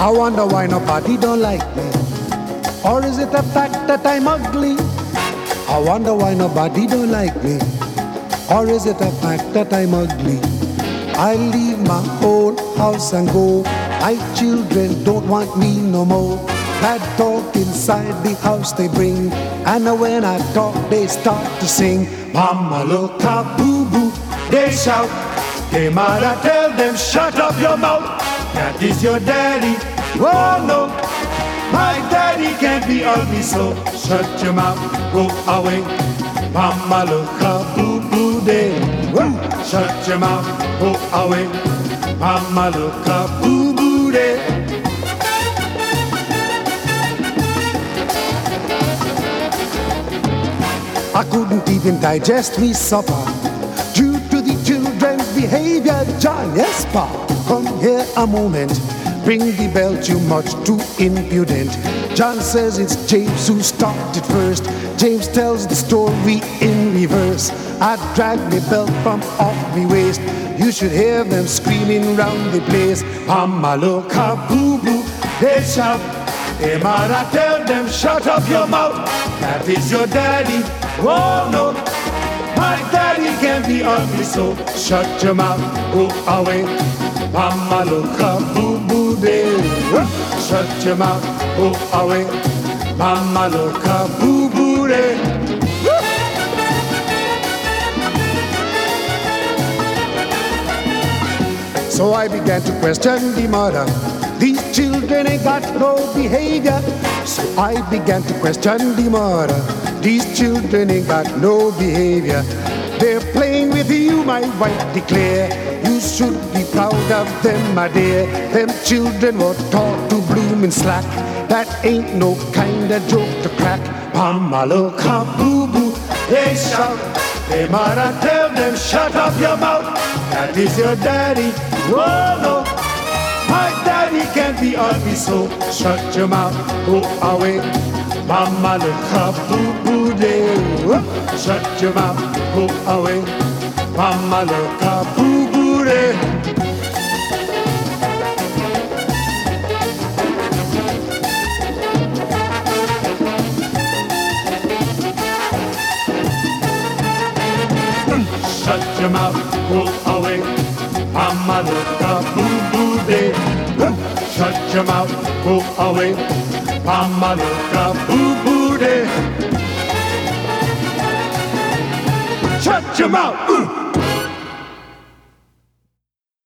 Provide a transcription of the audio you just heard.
I wonder why nobody don't like me. Or is it the fact that I'm ugly? I wonder why nobody don't like me. Or is it the fact that I'm ugly? I leave my old house and go. My children don't want me no more. Bad talk inside the house they bring, and when I talk they start to sing. Mama look a boo-boo, they shout. They mother tell them shut up your mouth. That is your daddy. Oh no, my daddy can't be ugly, so shut your mouth, go away. Mama look a boo-boo, they shut your mouth, go away. Mama look a boo-boo, they. I couldn't even digest me supper due to the children's behavior. John, yes, Pa, come here a moment. Ring the bell, too much too impudent. John says it's James who started first. James tells the story in reverse. I dragged the belt from off me waist. You should hear them screaming round the place. Mama look a boo-boo, they shout. Hey mother tell them shut up your mouth. That is your daddy. Oh no, my daddy can't be ugly, so shut your mouth, go away. Mama look a boo-boo day. Shut your mouth, go away. Mama look a boo-boo day. So I began to question the mother. These children ain't got no behavior. So I began to question the mother. These children ain't got no behavior. They're playing with you, my wife declare. You should be proud of them, my dear. Them children were taught to bloom and slack. That ain't no kind of joke to crack. Mama look a boo-boo, they shout. Hey mother tell them shut up your mouth. That is your daddy. Oh no, my daddy can't be ugly, so shut your mouth, go away. Mama look a boo-boo day. Shut your mouth, go away. Mama look a boo-boo day. Shut your mouth, go away. Mama look a boo-boo day. Shut your mouth, go away. Mama look a boo-boo day. Shut your mouth.